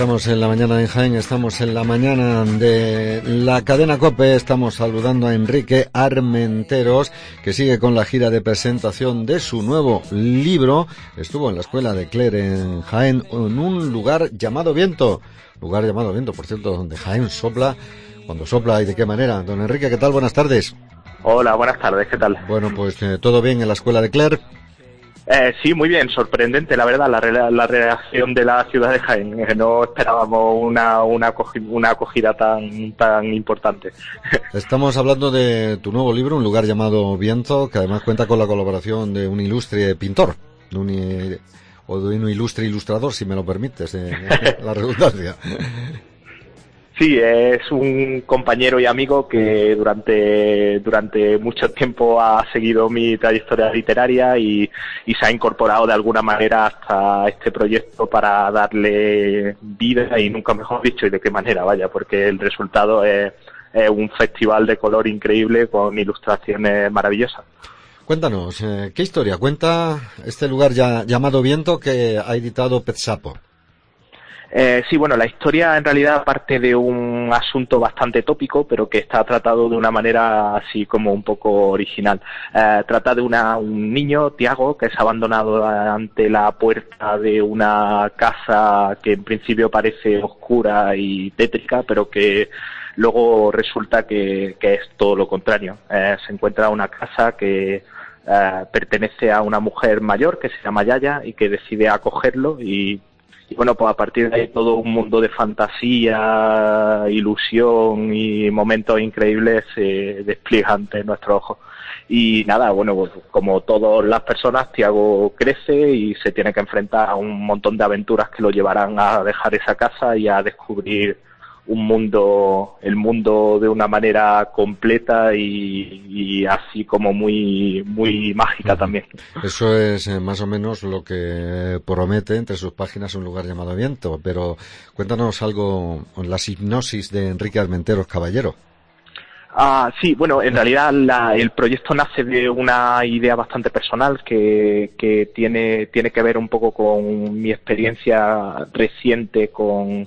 Estamos en la mañana en Jaén, estamos en la mañana de la cadena COPE, estamos saludando a Enrique Armenteros, que sigue con la gira de presentación de su nuevo libro. Estuvo en la escuela de Cler en Jaén, en un lugar llamado Viento, por cierto, donde Jaén sopla, cuando sopla y de qué manera. Don Enrique, ¿qué tal? Buenas tardes. Hola, buenas tardes, ¿qué tal? Bueno, pues todo bien en la escuela de Cler. Sí, muy bien, sorprendente, la verdad, la reacción de la ciudad de Jaén. No esperábamos una acogida tan importante. Estamos hablando de tu nuevo libro, Un lugar llamado Viento, que además cuenta con la colaboración de un ilustre pintor, de un ilustre ilustrador, si me lo permites, la redundancia. Sí, es un compañero y amigo que durante mucho tiempo ha seguido mi trayectoria literaria y se ha incorporado de alguna manera hasta este proyecto para darle vida, y nunca mejor dicho, y de qué manera, vaya, porque el resultado es un festival de color increíble con ilustraciones maravillosas. Cuéntanos, ¿qué historia cuenta este lugar llamado Viento que ha editado Pet Sapo? Sí, bueno, la historia en realidad parte de un asunto bastante tópico, pero que está tratado de una manera así como un poco original. Trata de un niño, Tiago, que es abandonado ante la puerta de una casa que en principio parece oscura y tétrica, pero que luego resulta que es todo lo contrario. Se encuentra una casa que pertenece a una mujer mayor que se llama Yaya y que decide acogerlo y bueno, pues a partir de ahí todo un mundo de fantasía, ilusión y momentos increíbles se despliega ante nuestros ojos. Y nada, bueno, pues como todas las personas, Tiago crece y se tiene que enfrentar a un montón de aventuras que lo llevarán a dejar esa casa y a descubrir el mundo de una manera completa y así como muy mágica también. Eso es más o menos lo que promete entre sus páginas Un lugar llamado Viento, pero cuéntanos algo, las hipnosis de Enrique Armenteros Caballero. Sí, bueno, en realidad el proyecto nace de una idea bastante personal que tiene que ver un poco con mi experiencia reciente con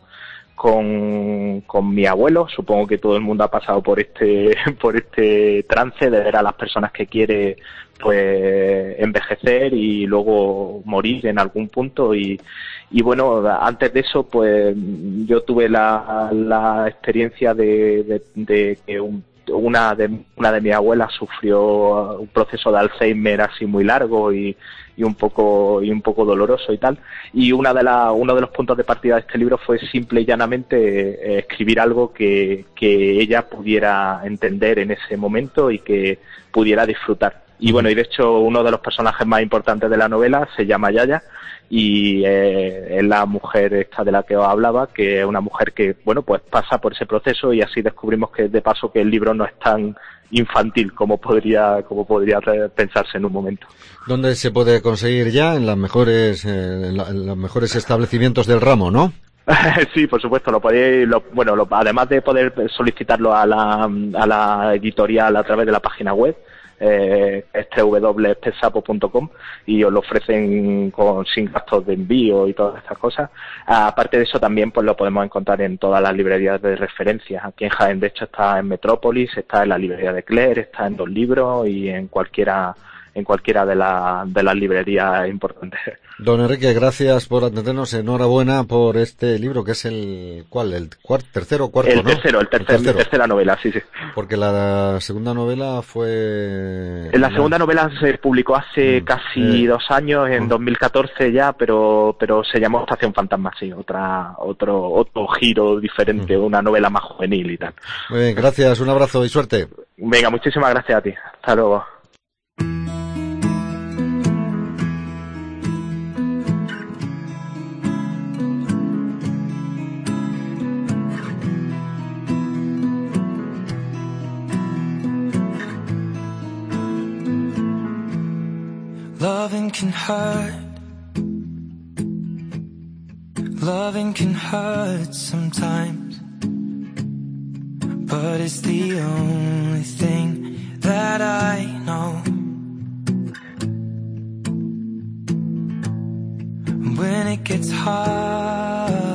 mi abuelo. Supongo que todo el mundo ha pasado por este trance de ver a las personas que quiere pues envejecer y luego morir en algún punto y bueno, antes de eso pues yo tuve la experiencia de que una de mis abuelas sufrió un proceso de Alzheimer así muy largo y un poco doloroso y tal, y uno de los puntos de partida de este libro fue simple y llanamente escribir algo que ella pudiera entender en ese momento y que pudiera disfrutar. Y bueno, y de hecho uno de los personajes más importantes de la novela se llama Yaya y es la mujer esta de la que os hablaba, que es una mujer que, bueno, pues pasa por ese proceso y así descubrimos que de paso que el libro no es tan infantil como podría pensarse en un momento. ¿Dónde se puede conseguir ya? En los mejores establecimientos del ramo, ¿no? Sí, por supuesto, lo podéis, además de poder solicitarlo a la editorial a través de la página web, es www.petsapo.com, y os lo ofrecen sin gastos de envío y todas estas cosas. Aparte de eso también pues lo podemos encontrar en todas las librerías de referencia. Aquí en Jaén de hecho está en Metrópolis, está en la librería de Cler, está en Dos Libros y en cualquiera de las librerías importantes. Don Enrique, gracias por atendernos, enhorabuena por este libro, que es el tercero o cuarto, ¿no? Mi tercera novela, sí. Porque la segunda novela fue... La segunda novela se publicó hace casi 2 años, en 2014 ya, pero se llamó Estación Fantasma, sí, otro giro diferente, una novela más juvenil y tal. Muy bien, gracias, un abrazo y suerte. Venga, muchísimas gracias a ti, hasta luego. Loving can hurt sometimes, but it's the only thing that I know. When it gets hard